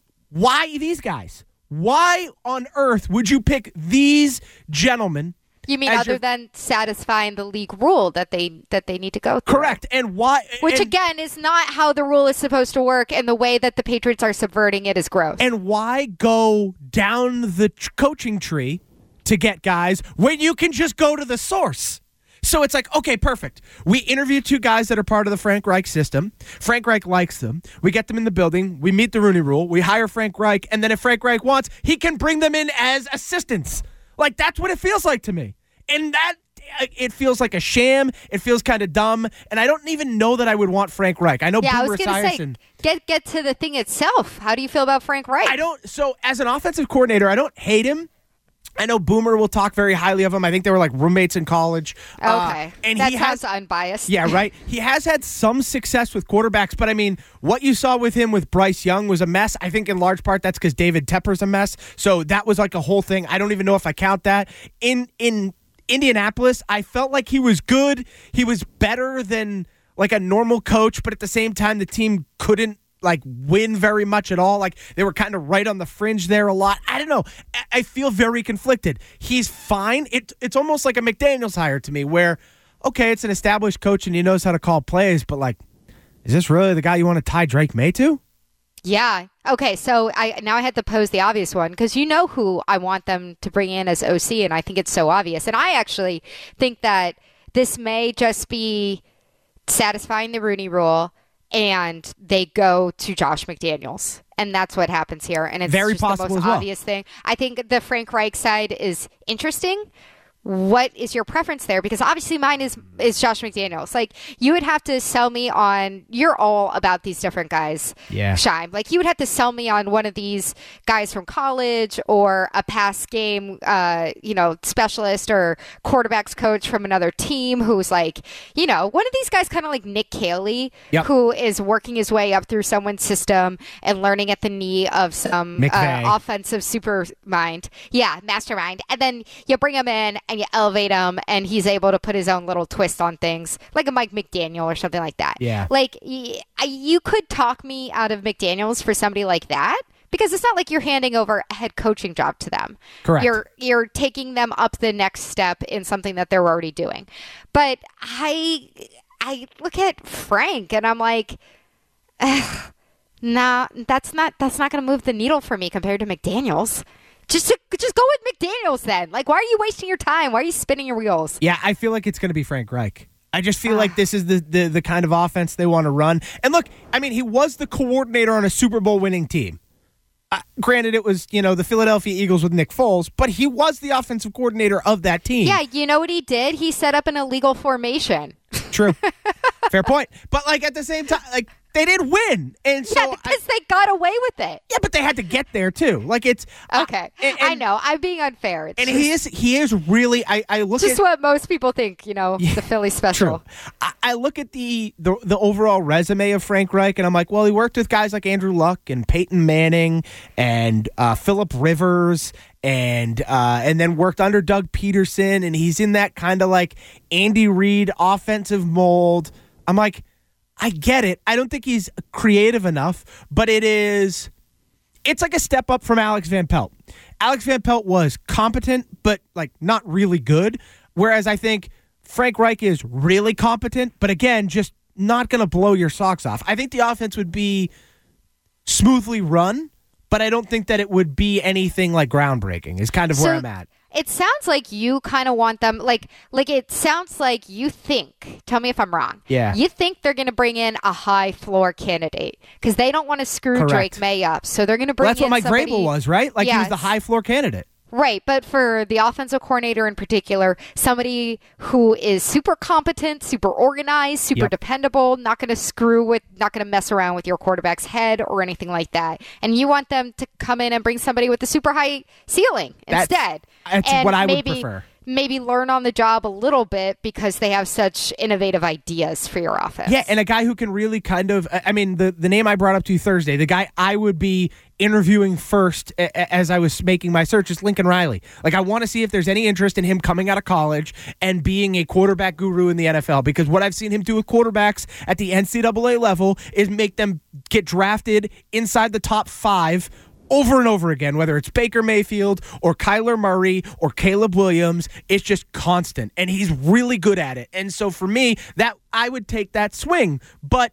why these guys? Why on earth would you pick these gentlemen? You mean other your, than satisfying the league rule that they that they need to go through? Correct. And why? Which, and, again, is not how the rule is supposed to work, and the way that the Patriots are subverting it is gross. And why go down the tr- coaching tree to get guys when you can just go to the source? So it's like, okay, perfect. We interview two guys that are part of the Frank Reich system. Frank Reich likes them. We get them in the building. We meet the Rooney Rule. We hire Frank Reich. And then if Frank Reich wants, he can bring them in as assistants. Like, that's what it feels like to me. And that, it feels like a sham. It feels kind of dumb. And I don't even know that I would want Frank Reich. I know yeah, Boomer I was going to say, get, get to the thing itself. How do you feel about Frank Reich? I don't, so as an offensive coordinator, I don't hate him. I know Boomer will talk very highly of him. I think they were like roommates in college. Okay. Uh, and that he sounds has, unbiased. Yeah, right. He has had some success with quarterbacks, but I mean, what you saw with him with Bryce Young was a mess. I think in large part that's because David Tepper's a mess. So that was like a whole thing. I don't even know if I count that. In in Indianapolis, I felt like he was good. He was better than like a normal coach, but at the same time, the team couldn't like win very much at all. Like they were kind of right on the fringe there a lot. I don't know. I feel very conflicted. He's fine. It, it's almost like a McDaniels hire to me where, okay, it's an established coach and he knows how to call plays, but like, is this really the guy you want to tie Drake May to? Yeah. Okay, so I now I had to pose the obvious one because you know who I want them to bring in as O C, and I think it's so obvious. And I actually think that this may just be satisfying the Rooney Rule, and they go to Josh McDaniels. And that's what happens here. And it's Very just the most well. obvious thing. I think the Frank Reich side is interesting, what is your preference there? Because obviously mine is is Josh McDaniels. Like, you would have to sell me on, you're all about these different guys, yeah. Shime. Like, you would have to sell me on one of these guys from college or a pass game, uh, you know, specialist or quarterbacks coach from another team who's like, you know, one of these guys kind of like Nick Caley, yep. who is working his way up through someone's system and learning at the knee of some uh, offensive super mind. Yeah, mastermind. And then you bring him in and you elevate him, and he's able to put his own little twist on things, like a Mike McDaniel or something like that. Yeah. Like, y- you could talk me out of McDaniels for somebody like that, because it's not like you're handing over a head coaching job to them. Correct. You're you're taking them up the next step in something that they're already doing. But I I look at Frank and I'm like, nah, that's not that's not going to move the needle for me compared to McDaniels. Just to, just go with McDaniels then. Like, why are you wasting your time? Why are you spinning your wheels? Yeah, I feel like it's going to be Frank Reich. I just feel uh, like this is the, the the kind of offense they want to run. And look, I mean, he was the coordinator on a Super Bowl winning team. Uh, granted, it was, you know, the Philadelphia Eagles with Nick Foles, but he was the offensive coordinator of that team. Yeah, you know what he did? He set up an illegal formation. True. Fair point. But, like, at the same time, like, they did win. And so yeah, because I, they got away with it. Yeah, but they had to get there, too. Like, it's... Okay. Uh, and, and, I know. I'm being unfair. It's and just, he is he is really... I, I look just at... what most people think, you know, yeah, the Philly special. True. I, I look at the, the the overall resume of Frank Reich, and I'm like, well, he worked with guys like Andrew Luck and Peyton Manning and uh, Phillip Rivers and uh, and then worked under Doug Peterson, and he's in that kind of like Andy Reid offensive mold. I'm like... I get it. I don't think he's creative enough, but it is, it's like a step up from Alex Van Pelt. Alex Van Pelt was competent, but like not really good. Whereas I think Frank Reich is really competent, but again, just not going to blow your socks off. I think the offense would be smoothly run, but I don't think that it would be anything like groundbreaking is kind of so- where I'm at. It sounds like you kind of want them, like, like it sounds like you think, tell me if I'm wrong. Yeah. You think they're going to bring in a high floor candidate because they don't want to screw Correct. Drake May up. So they're going to bring well, that's in what Mike somebody, Vrabel was, right? Like yes. he was the high floor candidate. Right, but for the offensive coordinator in particular, somebody who is super competent, super organized, super yep. dependable, not going to screw with, not going to mess around with your quarterback's head or anything like that. And you want them to come in and bring somebody with a super high ceiling that's, instead. That's and what I maybe, would prefer. Maybe learn on the job a little bit because they have such innovative ideas for your offense. Yeah, and a guy who can really kind of, I mean, the, the name I brought up to you Thursday, the guy I would be interviewing first as I was making my search is Lincoln Riley. Like, I want to see if there's any interest in him coming out of college and being a quarterback guru in the N F L, because what I've seen him do with quarterbacks at the N C double A level is make them get drafted inside the top five over and over again, whether it's Baker Mayfield or Kyler Murray or Caleb Williams. It's just constant, and he's really good at it. And so for me, that I would take that swing. But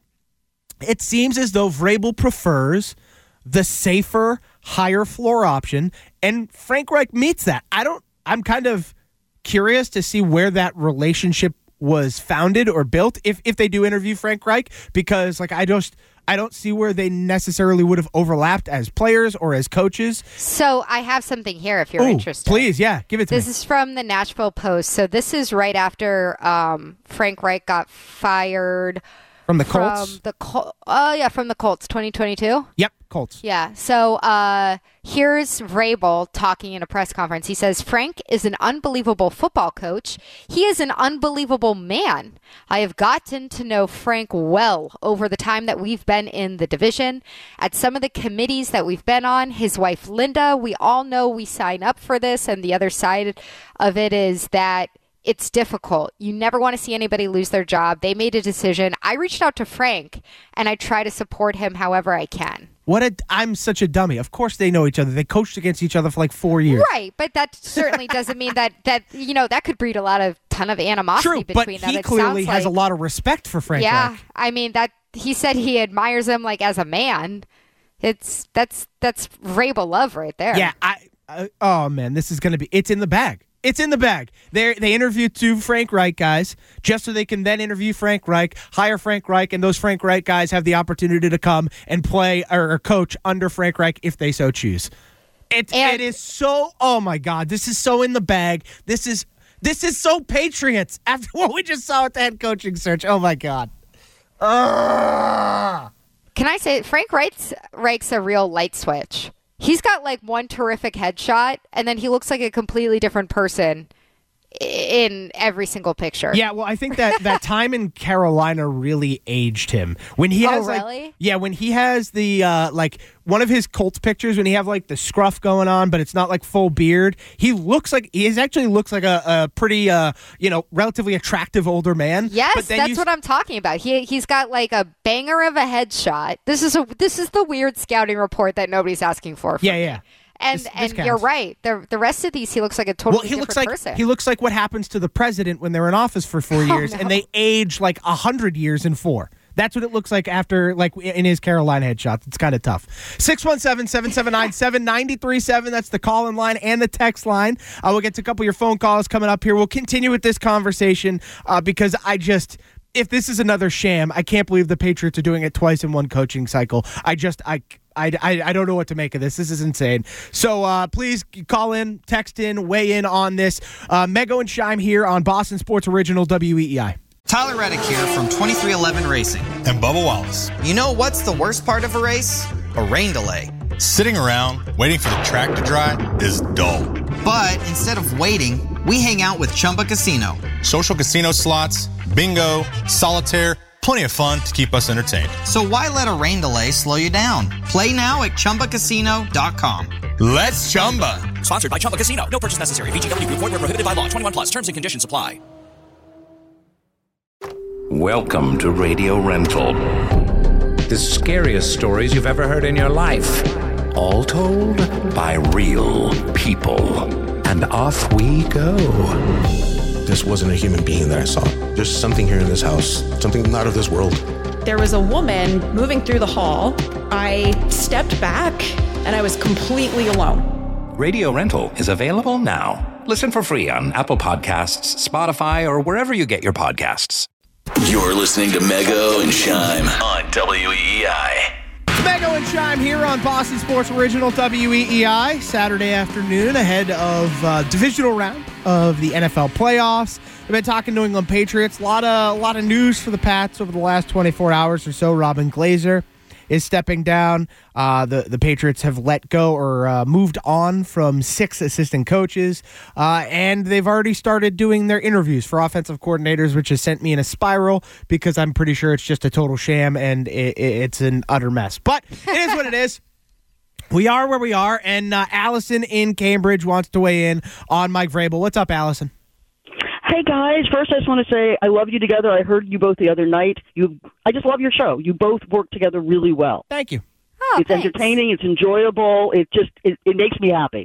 it seems as though Vrabel prefers the safer, higher floor option, and Frank Reich meets that. I don't. I'm kind of curious to see where that relationship was founded or built, if if they do interview Frank Reich, because like I just. I don't see where they necessarily would have overlapped as players or as coaches. So I have something here if you're Ooh, interested. Please, yeah, give it to this me. This is from the Nashville Post. So this is right after um, Frank Reich got fired. From the Colts? From the Col- oh, yeah, from the Colts, twenty twenty-two? Yep, Colts. Yeah, so uh, here's Vrabel talking in a press conference. He says, Frank is an unbelievable football coach. He is an unbelievable man. I have gotten to know Frank well over the time that we've been in the division. At some of the committees that we've been on, his wife Linda, we all know we sign up for this, and the other side of it is that it's difficult. You never want to see anybody lose their job. They made a decision. I reached out to Frank, and I try to support him however I can. What a, I'm such a dummy. Of course they know each other. They coached against each other for like four years. Right, but that certainly doesn't mean that, that you know, that could breed a lot of ton of animosity True, between but them. he It clearly sounds has like, a lot of respect for Frank Yeah, Reich. I mean, that he said he admires him like as a man. It's that's that's Vrabel love right there. Yeah, I, I oh man, this is going to be, it's in the bag. It's in the bag. They they interviewed two Frank Reich guys just so they can then interview Frank Reich, hire Frank Reich, and those Frank Reich guys have the opportunity to come and play or, or coach under Frank Reich if they so choose. It, And- it is so, oh my God, this is so in the bag. This is, This is so Patriots after what we just saw at the head coaching search. Oh, my God. Ugh. Can I say, Frank Reich's, Reich's a real light switch. He's got like one terrific headshot, and then he looks like a completely different person in every single picture. Yeah, well, I think that, that time in Carolina really aged him. When he has, oh, really? Like, yeah, when he has the, uh, like, one of his Colts pictures, when he have, like, the scruff going on, but it's not, like, full beard, he looks like, he actually looks like a, a pretty, uh, you know, relatively attractive older man. Yes, that's you... what I'm talking about. He, he's got, like, a banger of a headshot. This is a this is the weird scouting report that nobody's asking for. Yeah, me. yeah. And this, and this you're right. The the rest of these, he looks like a totally well, he different looks like, person. He looks like what happens to the president when they're in office for four years, oh, no. and they age like a hundred years in four. That's what it looks like after, like, in his Carolina headshot. It's kind of tough. six one seven, seven seven nine, seven nine three seven. That's the call-in line and the text line. Uh, we'll get to a couple of your phone calls coming up here. We'll continue with this conversation uh, because I just... If this is another sham, I can't believe the Patriots are doing it twice in one coaching cycle. I just, I, I, I, I don't know what to make of this. This is insane. So uh, please call in, text in, weigh in on this. Uh, Mego and Shime here on Boston Sports Original W E E I. Tyler Reddick here from twenty-three eleven Racing. And Bubba Wallace. You know what's the worst part of a race? A rain delay. Sitting around waiting for the track to dry is dull. But instead of waiting, we hang out with Chumba Casino. Social casino slots, bingo, solitaire, plenty of fun to keep us entertained. So why let a rain delay slow you down? Play now at Chumba Casino dot com. Let's Chumba. Sponsored by Chumba Casino. No purchase necessary. V G W Group. Void where prohibited by law. twenty-one plus. Terms and conditions apply. Welcome to Radio Rental. The scariest stories you've ever heard in your life. All told by real people. And off we go. This wasn't a human being that I saw. There's something here in this house, something not of this world. There was a woman moving through the hall. I stepped back and I was completely alone. Radio Rental is available now. Listen for free on Apple Podcasts, Spotify, or wherever you get your podcasts. You're listening to Mego and Shime on W E E I. Mego and Shime here on Boston Sports Original W E E I. Saturday afternoon ahead of uh, divisional round of the N F L playoffs. We've been talking New England Patriots. A lot of, a lot of news for the Pats over the last twenty-four hours or so. Robin Glazer is stepping down. Uh, the, the Patriots have let go or uh, moved on from six assistant coaches, uh, and they've already started doing their interviews for offensive coordinators, which has sent me in a spiral because I'm pretty sure it's just a total sham and it, it's an utter mess. But it is what it is. We are where we are, and uh, Allison in Cambridge wants to weigh in on Mike Vrabel. What's up, Allison? Hey, guys. First, I just want to say I love you together. I heard you both the other night. You, I just love your show. You both work together really well. Thank you. Oh, it's thanks. entertaining. It's enjoyable. It just it, it makes me happy.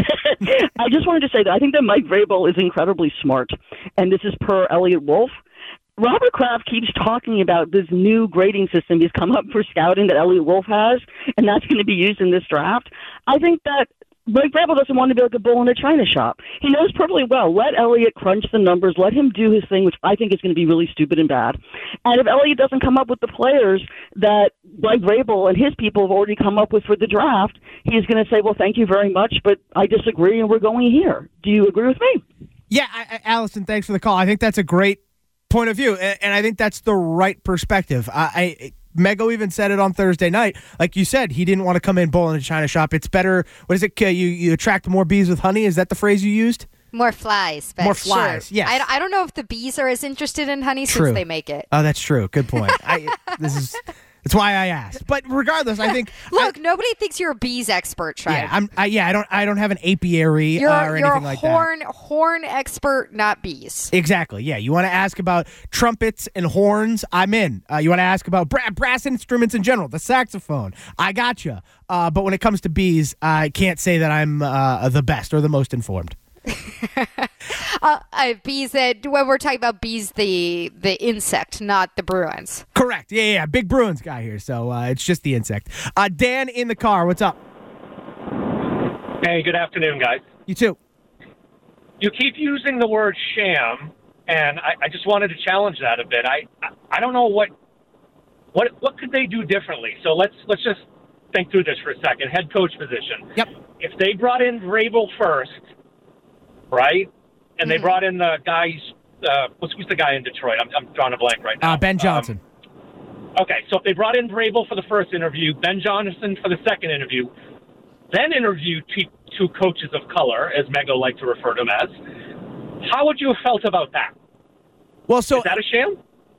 I just wanted to say that I think that Mike Vrabel is incredibly smart, and this is per Elliot Wolf. Robert Kraft keeps talking about this new grading system he's come up for scouting that Elliot Wolf has, and that's going to be used in this draft. I think that Mike Vrabel doesn't want to be like a bull in a china shop. He knows perfectly well. Let Elliott crunch the numbers. Let him do his thing, which I think is going to be really stupid and bad. And if Elliott doesn't come up with the players that Mike Vrabel and his people have already come up with for the draft, he's going to say, well, thank you very much, but I disagree and we're going here. Do you agree with me? Yeah, I, I, Allison, thanks for the call. I think that's a great point of view, and, and I think that's the right perspective. I... I Mego even said it on Thursday night. Like you said, he didn't want to come in bull in a china shop. It's better. What is it? You you attract more bees with honey. Is that the phrase you used? More flies. But more flies. Sure. Yes. I, I don't know if the bees are as interested in honey True. since they make it. Oh, that's true. Good point. I, this is that's why I asked. But regardless, I think look, I, nobody thinks you're a bees expert. Shime. Yeah, I'm. I, yeah, I don't. I don't have an apiary you're, uh, or you're anything like horn, that. Horn expert, not bees. Exactly. Yeah. You want to ask about trumpets and horns? I'm in. Uh, you want to ask about bra- brass instruments in general, the saxophone? I gotcha. Uh, but when it comes to bees, I can't say that I'm uh, the best or the most informed. uh, uh, bees that when we're talking about bees, the the insect, not the Bruins. Correct. Yeah, yeah. Big Bruins guy here, so uh, it's just the insect. Uh, Dan in the car. What's up? Hey, good afternoon, guys. You too. You keep using the word sham, and I, I just wanted to challenge that a bit. I, I I don't know what what what could they do differently. So let's let's just think through this for a second. Head coach position. Yep. If they brought in Vrabel first, right, and they brought in the guys. Uh, what's who's the guy in Detroit? I'm, I'm drawing a blank right now. Uh, Ben Johnson. Um, okay, so if they brought in Vrabel for the first interview, Ben Johnson for the second interview, then interviewed two, two coaches of color, as Mego liked to refer to them as, how would you have felt about that? Well, so is that a sham?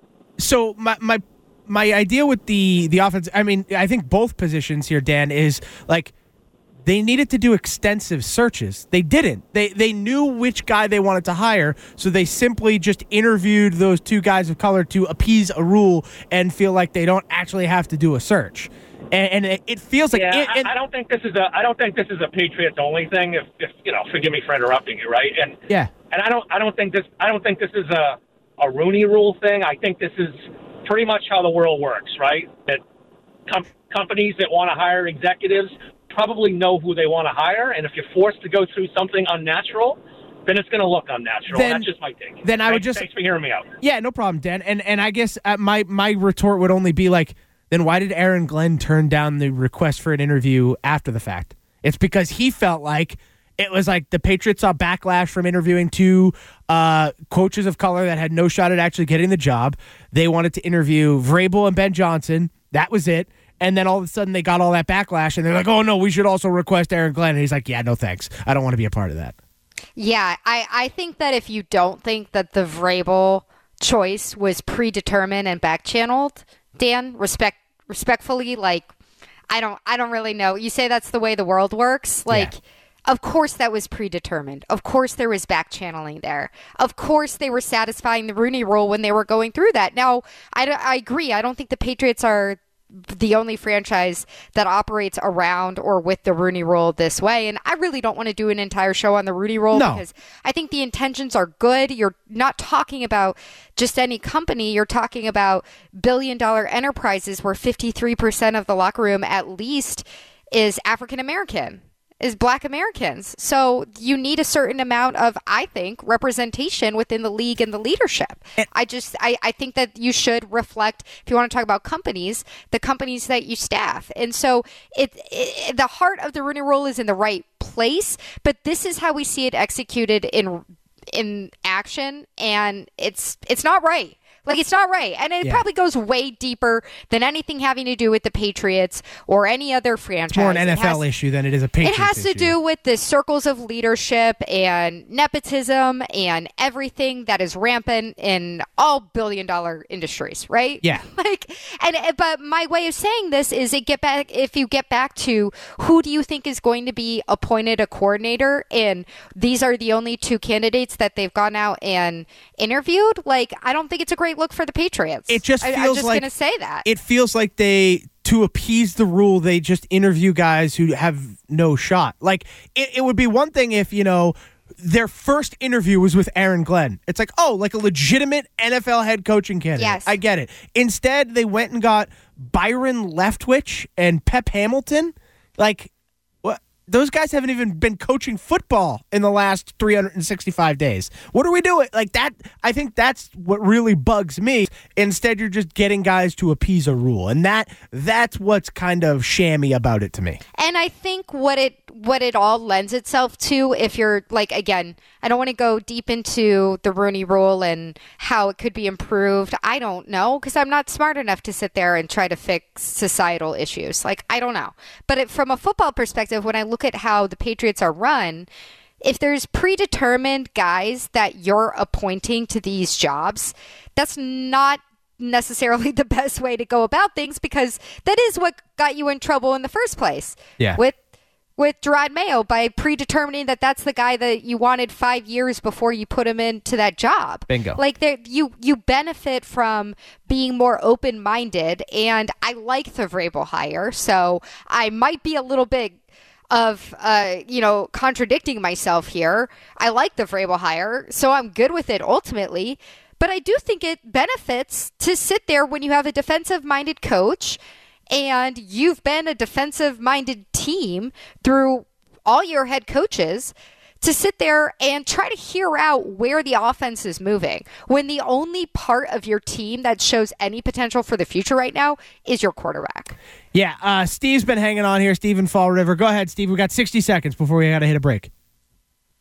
So my my my idea with the the offense, I mean, I think both positions here, Dan, is like they needed to do extensive searches. They didn't. They they knew which guy they wanted to hire, so they simply just interviewed those two guys of color to appease a rule and feel like they don't actually have to do a search. And, and it, it feels like yeah, it, it, I, I don't think this is a I don't think this is a Patriots only thing. If, if you know, forgive me for interrupting you, right? And yeah, and I don't I don't think this I don't think this is a a Rooney Rule thing. I think this is pretty much how the world works, right? That com- companies that want to hire executives probably know who they want to hire, and if you're forced to go through something unnatural, then it's going to look unnatural. Then, That's just my take. Then I thanks, would just thanks for hearing me out. Yeah, no problem, Dan. And and I guess uh, my my retort would only be like, then why did Aaron Glenn turn down the request for an interview after the fact? It's because he felt like it was like the Patriots saw backlash from interviewing two uh, coaches of color that had no shot at actually getting the job. They wanted to interview Vrabel and Ben Johnson. That was it. And then all of a sudden they got all that backlash, and they're like, oh, no, we should also request Aaron Glenn. And he's like, yeah, no thanks. I don't want to be a part of that. Yeah, I, I think that if you don't think that the Vrabel choice was predetermined and back-channeled, Dan, respect respectfully, like, I don't I don't really know. You say that's the way the world works? Like, yeah. Of course that was predetermined. Of course there was back-channeling there. Of course they were satisfying the Rooney Rule when they were going through that. Now, I, I agree. I don't think the Patriots are the only franchise that operates around or with the Rooney Rule this way. And I really don't want to do an entire show on the Rooney Rule no. because I think the intentions are good. You're not talking about just any company. You're talking about billion dollar enterprises where fifty-three percent of the locker room at least is African American. Is Black Americans. So you need a certain amount of, I think, representation within the league and the leadership. And I just, I, I think that you should reflect, if you want to talk about companies, the companies that you staff. And so it, it the heart of the Rooney Rule is in the right place, but this is how we see it executed in in action, and it's it's not right. Like, it's not right. And it yeah. probably goes way deeper than anything having to do with the Patriots or any other franchise. It's more an N F L has, issue than it is a Patriots issue. It has issue. to do with the circles of leadership and nepotism and everything that is rampant in all billion-dollar industries, right? Yeah. Like, and but my way of saying this is it get back if you get back to who do you think is going to be appointed a coordinator, and these are the only two candidates that they've gone out and interviewed. Like, I don't think it's a great look for the Patriots. It just feels I, I'm just like going to say that. It feels like they, to appease the rule, they just interview guys who have no shot. Like, it, it would be one thing if, you know, their first interview was with Aaron Glenn. It's like, oh, like a legitimate N F L head coaching candidate. Yes. I get it. Instead, they went and got Byron Leftwich and Pep Hamilton. Like, those guys haven't even been coaching football in the last three hundred sixty-five days. What are we doing? Like that, I think that's what really bugs me. Instead, you're just getting guys to appease a rule. And that that's what's kind of shammy about it to me. And I think what it what it all lends itself to, if you're like, again, I don't want to go deep into the Rooney Rule and how it could be improved. I don't know, because I'm not smart enough to sit there and try to fix societal issues. Like, I don't know. But it, from a football perspective, when I look at how the Patriots are run, if there's predetermined guys that you're appointing to these jobs, that's not necessarily the best way to go about things, because that is what got you in trouble in the first place. Yeah. With with Gerard Mayo, by predetermining that that's the guy that you wanted five years before you put him into that job. Bingo. Like, there, you you benefit from being more open-minded, and I like the Vrabel hire, so I might be a little bit of, uh, you know, contradicting myself here. I like the Vrabel hire, so I'm good with it ultimately. But I do think it benefits to sit there when you have a defensive-minded coach and you've been a defensive-minded team through all your head coaches, to sit there and try to hear out where the offense is moving, when the only part of your team that shows any potential for the future right now is your quarterback. Yeah, uh, Steve's been hanging on here, Steve in Fall River. Go ahead, Steve. We got sixty seconds before we got to hit a break.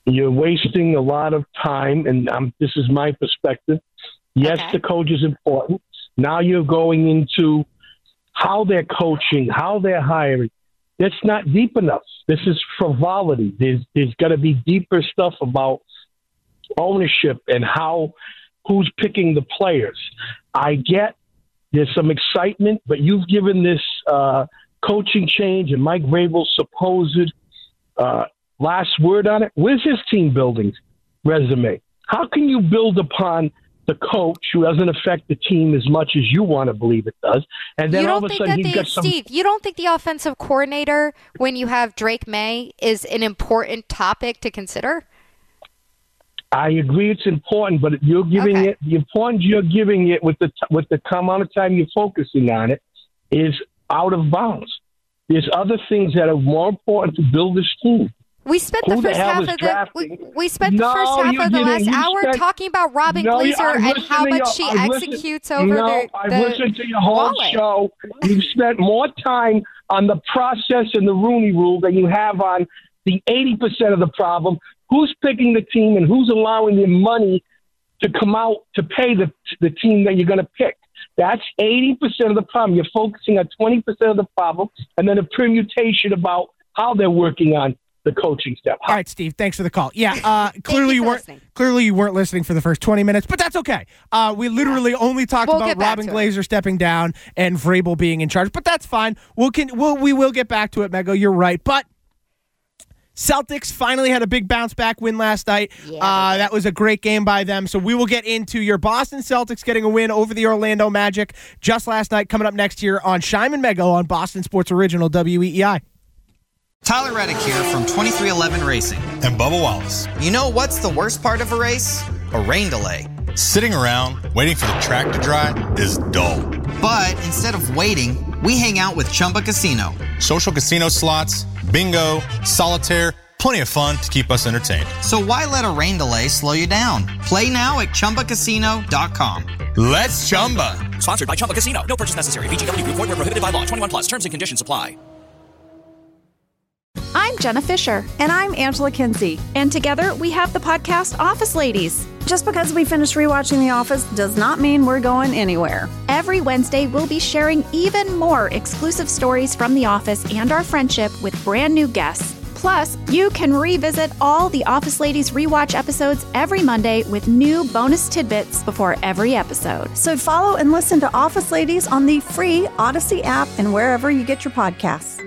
You're wasting a lot of time, and um, this is my perspective. Yes, Okay. the coach is important. Now you're going into how they're coaching, how they're hiring. That's not deep enough. This is frivolity. There's there's got to be deeper stuff about ownership and how who's picking the players. I get there's some excitement, but you've given this uh, coaching change and Mike Vrabel's supposed uh, last word on it. Where's his team building resume? How can you build upon the coach who doesn't affect the team as much as you want to believe it does? And then you all don't of a think sudden that he's they, got some. Steve, you don't think the offensive coordinator, when you have Drake May, is an important topic to consider? I agree it's important, but you're giving Okay. it the importance you're giving it with the t- with the amount of time you're focusing on it is out of bounds. There's other things that are more important to build this team. We spent Who the the first hell half is of the drafting? we, we spent the No, first half you of the didn't. last You hour spent- talking about Robin No, you- Glazer I've and listened how to much your- she I've listened- executes over no, the, I've the listened to your whole wallet. show. You've spent more time on the process and the Rooney Rule than you have on the eighty percent of the problem. Who's picking the team and who's allowing the money to come out to pay the the team that you're going to pick? That's eighty percent of the problem. You're focusing on twenty percent of the problem and then a permutation about how they're working on the coaching step. All right, Steve, thanks for the call. Yeah, uh, clearly you, you for weren't listening. clearly you weren't listening for the first twenty minutes, but that's okay. Uh, we literally only talked We'll about get back Robin to it. Glazer stepping down and Vrabel being in charge, but that's fine. We'll can we'll, we will get back to it, Mego. You're right, but Celtics finally had a big bounce back win last night. Yeah, uh, that was a great game by them. So we will get into your Boston Celtics getting a win over the Orlando Magic just last night, coming up next year on Shime and Mego on Boston Sports Original W E E I. Tyler Reddick here from twenty-three eleven Racing. And Bubba Wallace. You know what's the worst part of a race? A rain delay. Sitting around waiting for the track to dry is dull. But instead of waiting, we hang out with Chumba Casino. Social casino slots, bingo, solitaire, plenty of fun to keep us entertained. So why let a rain delay slow you down? Play now at Chumba Casino dot com. Let's Chumba. Sponsored by Chumba Casino. No purchase necessary. V G W Group. Void where prohibited by law. twenty-one plus. Terms and conditions apply. I'm Jenna Fisher. And I'm Angela Kinsey. And together we have the podcast Office Ladies. Just because we finished rewatching The Office does not mean we're going anywhere. Every Wednesday, we'll be sharing even more exclusive stories from The Office and our friendship with brand new guests. Plus, you can revisit all the Office Ladies rewatch episodes every Monday with new bonus tidbits before every episode. So follow and listen to Office Ladies on the free Odyssey app and wherever you get your podcasts.